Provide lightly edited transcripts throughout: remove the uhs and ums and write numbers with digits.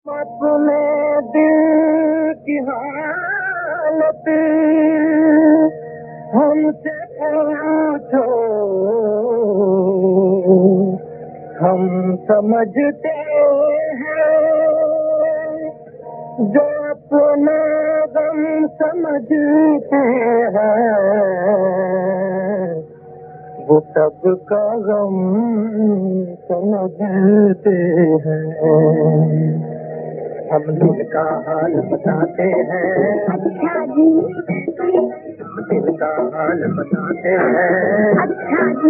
अपने दिल की हालत हमसे पूछो, हम समझते हैं जो अपना गम समझते हैं, वो सबका गम समझते हैं। हम दिल का हाल बताते हैं। अच्छा जी। हम दिल का हाल बताते हैं। अच्छा जी।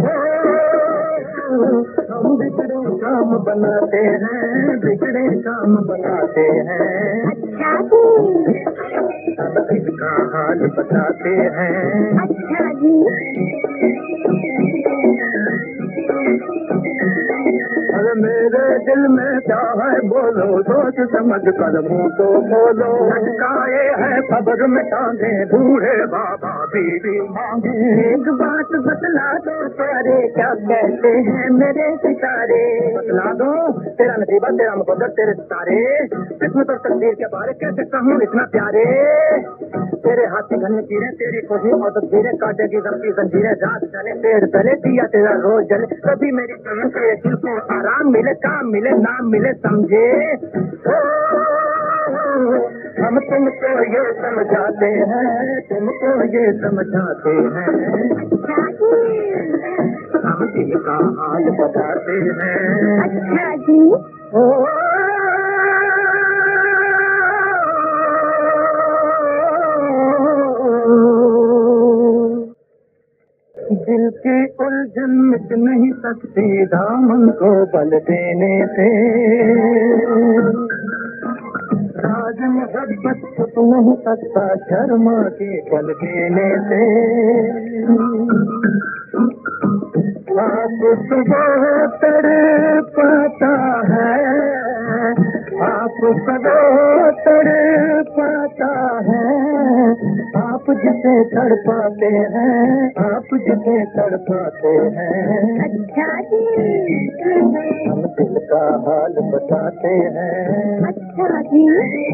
हम बिगड़े काम बनाते हैं, बिगड़े काम बनाते हैं। अच्छा जी। हम दिल का हाल बताते हैं। अच्छा जी। अरे मेरे दिल में क्या है बोलो, सोच समझ कर मुँह तो बोलो। लटकाए है खबर में टांगे, बूढ़े बाबा बीवी मांगे। एक बात बतला दो प्यारे, क्या कहते हैं मेरे सितारे। बतला दो तेरा नसीबा, तेरा मुकद्दर, तेरे सितारे। किस्मत और तकदीर के बारे कैसे कहूँ इतना प्यारे। तेरे हाथ की घनी चीरें, तेरी खुशी और तस्वीरें, काटे की सबकी जंजीरें, रात चले पेड़ तले, दिया तेरा रोज जले। कभी मेरी कमी तेरे दिल को आराम मिले, काम मिले, नाम मिले, समझे। हम तुमको ये समझाते हैं, तुमको ये समझाते हैं। अच्छा जी। हम दिल का हाल बताते हैं। अच्छा जी। दिल की उलझन मिट नहीं सकती दामन को बल देने से। राज मोहब्बत छुप नहीं सकता शर्मा के बल देने से। आप सुबह तड़पाता है, आप कदों तड़पाता है, आप जिसे तड़पाते हैं, आप जिसे तड़पाते हैं। अच्छा जी। हम दिल का हाल बताते हैं। अच्छा जी।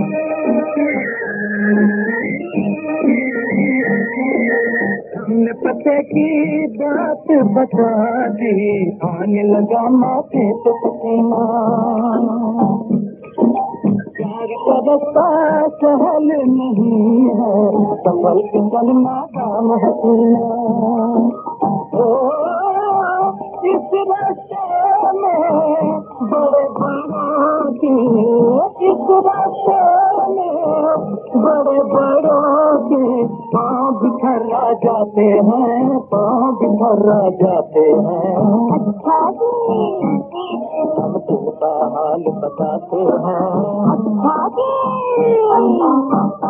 हमने पते की बात बता दी, आने लगा माथे पे पसीना। प्यार का रास्ता सहल नहीं है, संभल के चलना काम हसीना। ओ इस रास्ते में बड़े बड़ों की, इस रास्ते में बड़े बड़ों के पाँव बिखरा जाते हैं, पाँव बिखरा जाते हैं। अच्छा जी। हम तुम का हाल बताते हैं। अच्छा जी।